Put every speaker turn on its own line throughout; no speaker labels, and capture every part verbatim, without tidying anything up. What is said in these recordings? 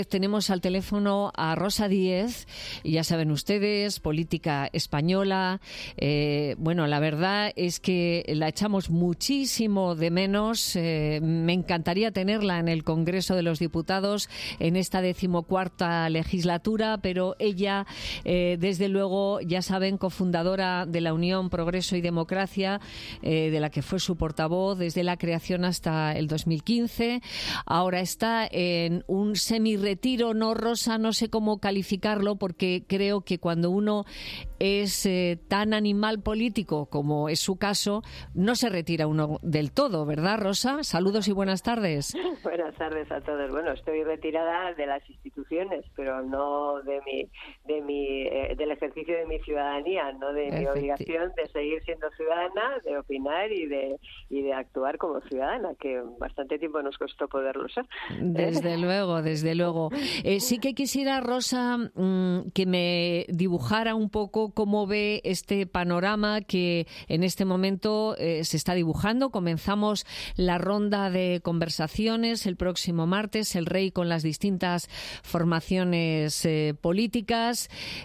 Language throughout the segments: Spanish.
Tenemos al teléfono a Rosa Díez, y ya saben ustedes, política española. Eh, bueno, la verdad es que la echamos muchísimo de menos. Eh, me encantaría tenerla en el Congreso de los Diputados en esta decimocuarta legislatura, pero ella, eh, desde luego, ya saben, cofundadora de la Unión Progreso y Democracia, eh, de la que fue su portavoz desde la creación hasta el dos mil quince. Ahora está en un semi retiro, no, Rosa, no sé cómo calificarlo, porque creo que cuando uno es eh, tan animal político como es su caso, no se retira uno del todo, ¿verdad, Rosa? Saludos y buenas tardes.
Buenas tardes a todos. Bueno, estoy retirada de las instituciones, pero no de mi, de mi, eh, del ejercicio de mi ciudadanía, no de mi obligación de seguir siendo ciudadana, de opinar y de y de actuar como ciudadana, que bastante tiempo nos costó poderlo ser.
Desde luego, desde luego. Eh, sí que quisiera, Rosa, mmm, que me dibujara un poco cómo ve este panorama que en este momento eh, se está dibujando. Comenzamos la ronda de conversaciones el próximo martes, el Rey con las distintas formaciones eh, políticas.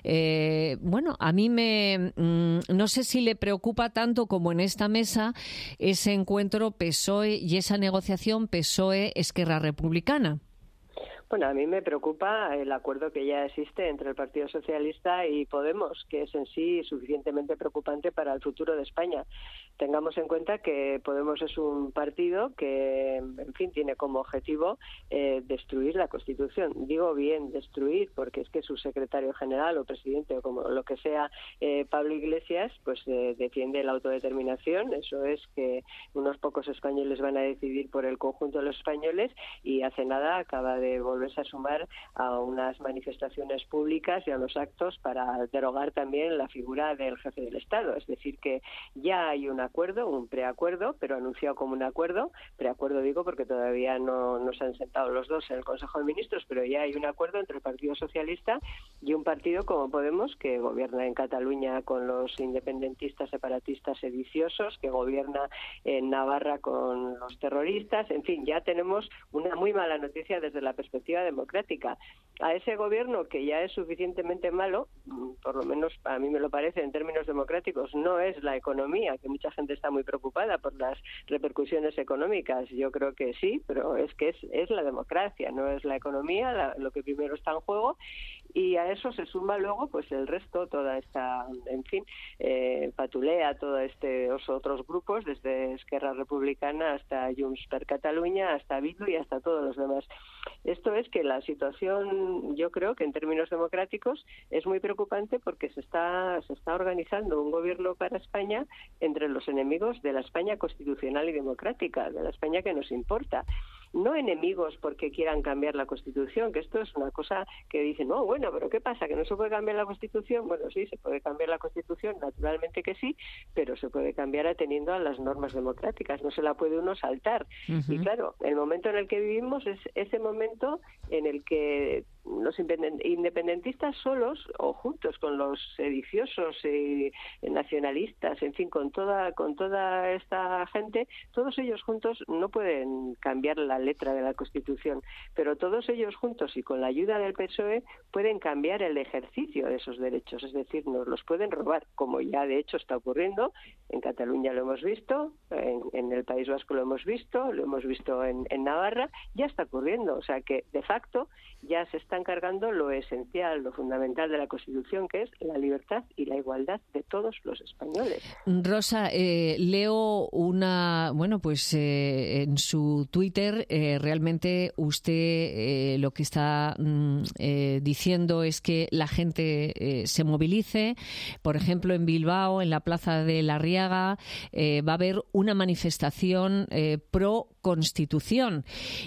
Eh, bueno, a mí me mmm, no sé si le preocupa tanto como en esta mesa ese encuentro P S O E y esa negociación P S O E-Esquerra Republicana.
Bueno, a mí me preocupa el acuerdo que ya existe entre el Partido Socialista y Podemos, que es en sí suficientemente preocupante para el futuro de España. Tengamos en cuenta que Podemos es un partido que, en fin, tiene como objetivo eh, destruir la Constitución. Digo bien destruir, porque es que su secretario general o presidente o como lo que sea, eh, Pablo Iglesias, pues eh, defiende la autodeterminación. Eso es que unos pocos españoles van a decidir por el conjunto de los españoles, y hace nada acaba de volver volverse a sumar a unas manifestaciones públicas y a los actos para derogar también la figura del jefe del Estado. Es decir, que ya hay un acuerdo, un preacuerdo, pero anunciado como un acuerdo. Preacuerdo digo porque todavía no, no se han sentado los dos en el Consejo de Ministros, pero ya hay un acuerdo entre el Partido Socialista y un partido como Podemos, que gobierna en Cataluña con los independentistas separatistas sediciosos, que gobierna en Navarra con los terroristas. En fin, ya tenemos una muy mala noticia desde la perspectiva democrática. A ese gobierno, que ya es suficientemente malo, por lo menos a mí me lo parece en términos democráticos, no es la economía, que mucha gente está muy preocupada por las repercusiones económicas. Yo creo que sí, pero es que es, es la democracia, no es la economía la, lo que primero está en juego. Y a eso se suma luego pues el resto, toda esta, en fin, eh, patulea, todos estos otros grupos, desde Esquerra Republicana hasta Junts per Catalunya, hasta Bildu y hasta todos los demás. Esto es que la situación, yo creo que en términos democráticos es muy preocupante, porque se está, se está organizando un gobierno para España entre los enemigos de la España constitucional y democrática, de la España que nos importa. No enemigos porque quieran cambiar la Constitución, que esto es una cosa que dicen, no, bueno, pero ¿qué pasa? ¿Que no se puede cambiar la Constitución? Bueno, sí, se puede cambiar la Constitución, naturalmente que sí, pero se puede cambiar atendiendo a las normas democráticas, no se la puede uno saltar. Uh-huh. Y claro, el momento en el que vivimos es ese momento en el que los independentistas solos o juntos con los sediciosos y nacionalistas, en fin, con toda con toda esta gente, todos ellos juntos no pueden cambiar la letra de la Constitución, pero todos ellos juntos y con la ayuda del P S O E pueden cambiar el ejercicio de esos derechos, es decir, nos los pueden robar, como ya de hecho está ocurriendo. En Cataluña lo hemos visto, en, en el País Vasco lo hemos visto, lo hemos visto en, en Navarra, ya está ocurriendo, o sea que de facto ya se están cargando lo esencial, lo fundamental de la Constitución, que es la libertad y la igualdad de todos los españoles.
Rosa, eh, leo una, bueno, pues eh, en su Twitter, eh, realmente usted eh, lo que está mm, eh, diciendo es que la gente eh, se movilice. Por ejemplo, en Bilbao, en la Plaza de la Arriaga, eh, va a haber una manifestación eh, pro Constitución,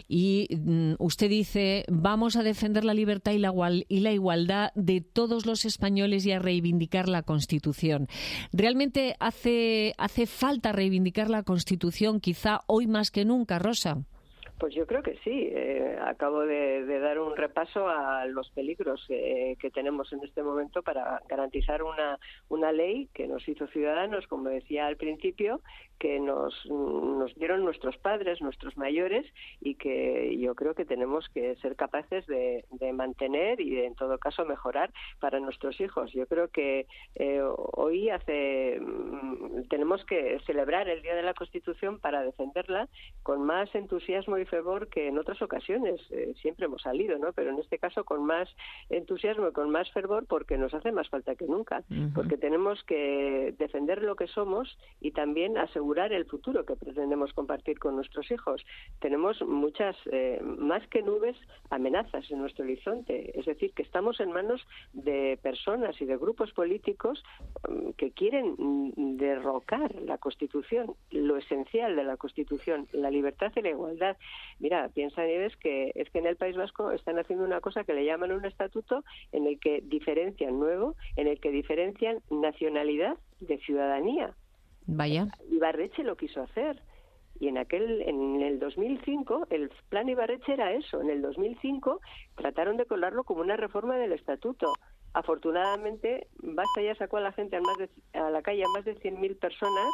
y mm, usted dice, vamos a defender la libertad y la, y la igualdad de todos los españoles y a reivindicar la Constitución. ¿Realmente hace, hace falta reivindicar la Constitución, quizá hoy más que nunca, Rosa?
Pues yo creo que sí. Eh, acabo de, de dar un repaso a los peligros eh, que tenemos en este momento para garantizar una, una ley que nos hizo ciudadanos, como decía al principio, que nos, nos dieron nuestros padres, nuestros mayores, y que yo creo que tenemos que ser capaces de, de mantener y de, en todo caso, mejorar para nuestros hijos. Yo creo que eh, hoy hace tenemos que celebrar el Día de la Constitución para defenderla con más entusiasmo y fervor que en otras ocasiones. Eh, siempre hemos salido, ¿no? Pero en este caso con más entusiasmo y con más fervor, porque nos hace más falta que nunca. Uh-huh. Porque tenemos que defender lo que somos y también asegurar el futuro que pretendemos compartir con nuestros hijos. Tenemos muchas, eh, más que nubes, amenazas en nuestro horizonte. Es decir, que estamos en manos de personas y de grupos políticos um, que quieren derrocar la Constitución, lo esencial de la Constitución, la libertad y la igualdad. Mira, piensa, Nieves, que es que en el País Vasco están haciendo una cosa que le llaman un estatuto en el que diferencian nuevo, en el que diferencian nacionalidad de ciudadanía.
Vaya.
Ibarretxe lo quiso hacer. Y en aquel, en el dos mil cinco, el plan Ibarretxe era eso. En el dos mil cinco trataron de colarlo como una reforma del estatuto. Afortunadamente, Basta ya sacó a la gente a, más de, a la calle a más de cien mil personas,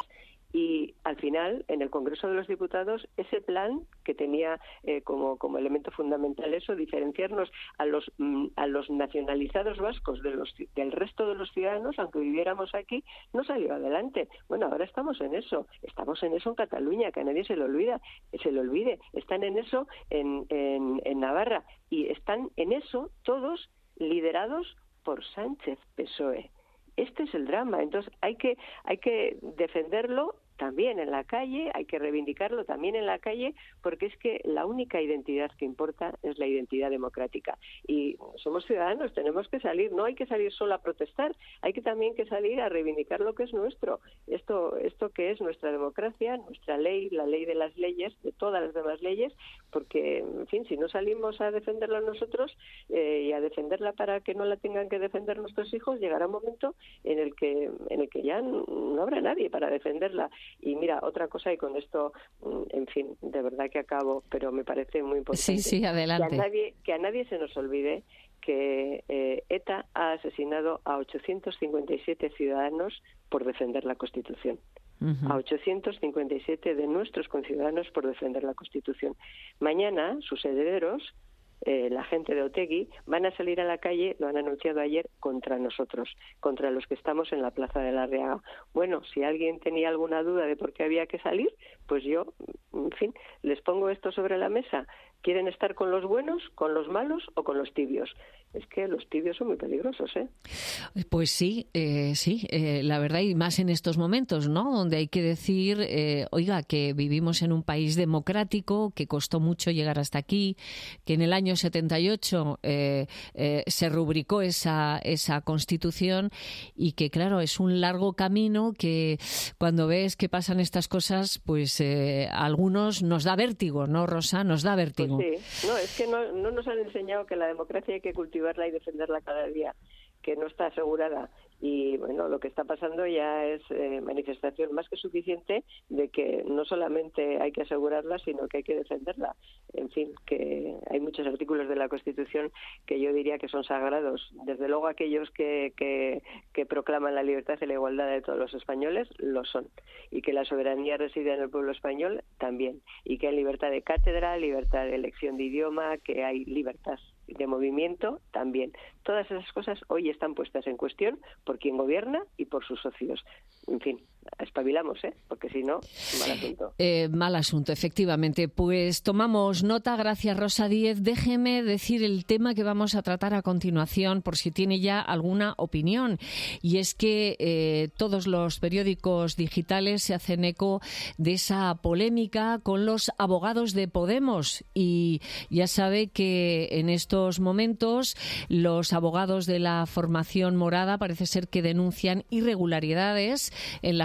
y al final, en el Congreso de los Diputados, ese plan que tenía eh, como, como elemento fundamental eso, diferenciarnos a los mm, a los nacionalizados vascos de los, del resto de los ciudadanos, aunque viviéramos aquí, no salió adelante. Bueno, ahora estamos en eso. Estamos en eso en Cataluña, que a nadie se le olvida, se le olvide. Están en eso en, en, en Navarra, y están en eso todos liderados por Sánchez, P S O E. Este es el drama. Entonces hay que hay que defenderlo también en la calle, hay que reivindicarlo también en la calle, porque es que la única identidad que importa es la identidad democrática. Y somos ciudadanos, tenemos que salir, no hay que salir solo a protestar, hay que también que salir a reivindicar lo que es nuestro. Esto, esto que es nuestra democracia, nuestra ley, la ley de las leyes, de todas las demás leyes, porque, en fin, si no salimos a defenderla nosotros eh, y a defenderla para que no la tengan que defender nuestros hijos, llegará un momento en el que, en el que ya no, no habrá nadie para defenderla. Y mira, otra cosa, y con esto, en fin, de verdad que acabo, pero me parece muy importante.
Sí, sí, adelante.
Que a nadie, que a nadie se nos olvide que eh, ETA ha asesinado a ochocientos cincuenta y siete ciudadanos por defender la Constitución. Uh-huh. A ochocientos cincuenta y siete de nuestros conciudadanos por defender la Constitución. Mañana, sus herederos, Eh, la gente de Otegi, van a salir a la calle, lo han anunciado ayer, contra nosotros, contra los que estamos en la Plaza de la Arriaga. Bueno, si alguien tenía alguna duda de por qué había que salir, pues yo, en fin, les pongo esto sobre la mesa. ¿Quieren estar con los buenos, con los malos o con los tibios? Es que los tibios son muy peligrosos, ¿eh?
Pues sí, eh, sí, eh, la verdad, y más en estos momentos, ¿no? Donde hay que decir, eh, oiga, que vivimos en un país democrático, que costó mucho llegar hasta aquí, que en el año setenta y ocho eh, eh, se rubricó esa, esa Constitución, y que, claro, es un largo camino que cuando ves que pasan estas cosas, pues eh, a algunos nos da vértigo, ¿no, Rosa? Nos da vértigo.
Pues sí, no, es que no, no nos han enseñado que la democracia hay que cultivarla y defenderla cada día, que no está asegurada. Y bueno, lo que está pasando ya es eh, manifestación más que suficiente de que no solamente hay que asegurarla, sino que hay que defenderla. En fin, que hay muchos artículos de la Constitución que yo diría que son sagrados. Desde luego aquellos que, que, que proclaman la libertad y la igualdad de todos los españoles, lo son. Y que la soberanía reside en el pueblo español, también. Y que hay libertad de cátedra, libertad de elección de idioma, que hay libertad de movimiento, también. Todas esas cosas hoy están puestas en cuestión por quien gobierna y por sus socios. En fin, espabilamos, ¿eh? Porque si no, mal asunto.
Eh, mal asunto, efectivamente. Pues tomamos nota. Gracias, Rosa Díez. Déjeme decir el tema que vamos a tratar a continuación, por si tiene ya alguna opinión. Y es que eh, todos los periódicos digitales se hacen eco de esa polémica con los abogados de Podemos. Y ya sabe que en estos momentos los abogados de la formación morada parece ser que denuncian irregularidades en la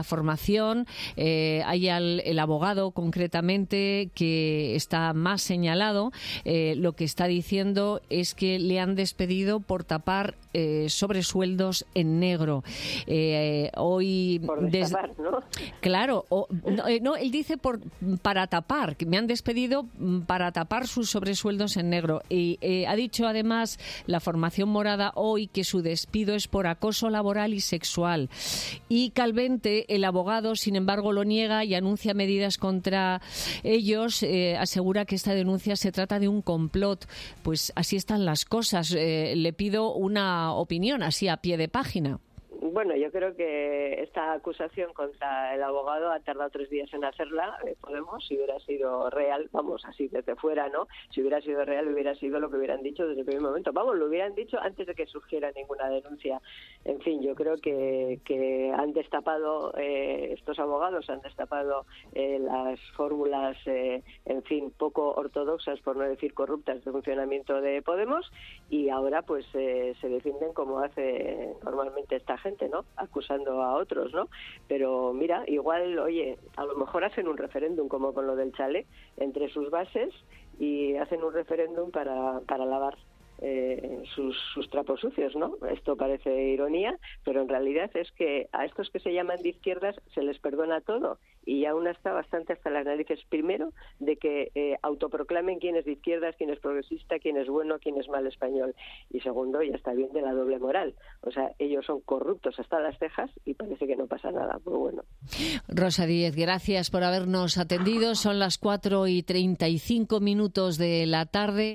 formación. Eh, hay al, el abogado concretamente que está más señalado. Eh, lo que está diciendo es que le han despedido por tapar eh, sobresueldos en negro. Eh, hoy
por destapar, des... ¿no?
Claro, o, no, eh, no, él dice por para tapar, que me han despedido para tapar sus sobresueldos en negro. Y eh, ha dicho además la formación morada hoy que su despido es por acoso laboral y sexual. Y Calvente, el abogado, sin embargo, lo niega y anuncia medidas contra ellos. Eh, asegura que esta denuncia se trata de un complot. Pues así están las cosas. Eh, le pido una opinión, así a pie de página.
Bueno, yo creo que esta acusación contra el abogado ha tardado tres días en hacerla, eh, Podemos, si hubiera sido real, vamos, así desde fuera, ¿no? Si hubiera sido real, hubiera sido lo que hubieran dicho desde el primer momento. Vamos, lo hubieran dicho antes de que surgiera ninguna denuncia. En fin, yo creo que, que han destapado, eh, estos abogados han destapado eh, las fórmulas, eh, en fin, poco ortodoxas, por no decir corruptas, de funcionamiento de Podemos, y ahora pues eh, se defienden como hace normalmente esta gente, ¿no? Acusando a otros, ¿no? Pero mira, igual, oye, a lo mejor hacen un referéndum como con lo del chalet entre sus bases y hacen un referéndum para, para lavar eh, sus, sus trapos sucios, ¿no? Esto parece ironía, pero en realidad es que a estos que se llaman de izquierdas se les perdona todo y aún está bastante hasta las narices, primero, de que eh, autoproclamen quién es de izquierdas, quién es progresista, quién es bueno, quién es mal español, y segundo, ya está bien de la doble moral. O sea, ellos son corruptos hasta las cejas y parece que no pasa nada. Muy bueno.
Rosa Díez, gracias por habernos atendido. Son las cuatro y treinta y cinco minutos de la tarde.